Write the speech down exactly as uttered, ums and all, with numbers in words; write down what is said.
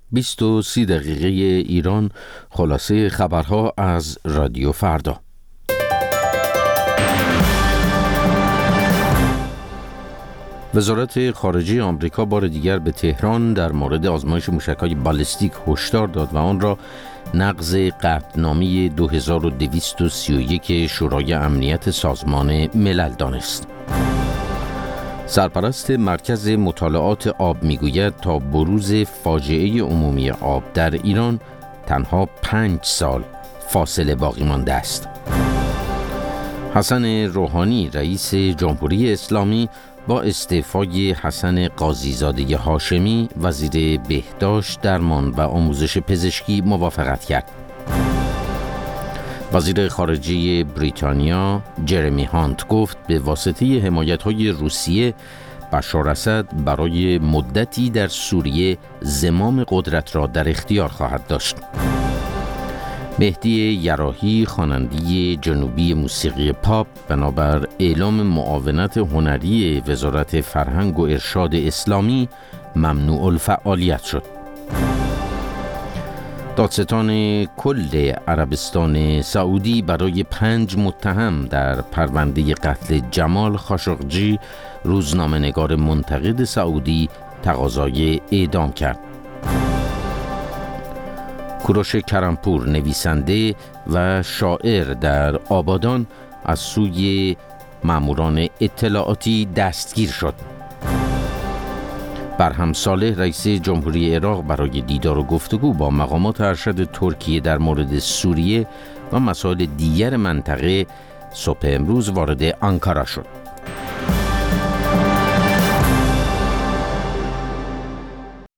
بیست و سی دقیقه ایران، خلاصه خبرها از رادیو فردا. وزارت خارجه آمریکا بار دیگر به تهران در مورد آزمایش موشک‌های بالستیک هشدار داد و آن را نقض قطعنامه دو هزار و دویست و سی و یک شورای امنیت سازمان ملل دانست. سرپرست مرکز مطالعات آب میگوید تا بروز فاجعه عمومی آب در ایران تنها پنج سال فاصله باقی مانده است. حسن روحانی رئیس جمهوری اسلامی با استعفای حسن قاضیزاده هاشمی وزیر بهداشت، درمان و آموزش پزشکی موافقت کرد. وزیر خارجه بریتانیا جرمی هانت گفت به واسطه حمایت‌های روسیه بشار اسد برای مدتی در سوریه زمام قدرت را در اختیار خواهد داشت. مهدی یراحی خواننده جنوبی موسیقی پاپ بنابر اعلام معاونت هنری وزارت فرهنگ و ارشاد اسلامی ممنوع الفعالیت شد. دادستان کل عربستان سعودی برای پنج متهم در پرونده قتل جمال خاشقجی روزنامه‌نگار منتقد سعودی تقاضای اعدام کرد. کوروش کرمپور نویسنده و شاعر در آبادان از سوی ماموران اطلاعاتی دستگیر شد. برهم صالح رئیس جمهوری عراق برای دیدار و گفتگو با مقامات ارشد ترکیه در مورد سوریه و مسائل دیگر منطقه صبح امروز وارد آنکارا شد.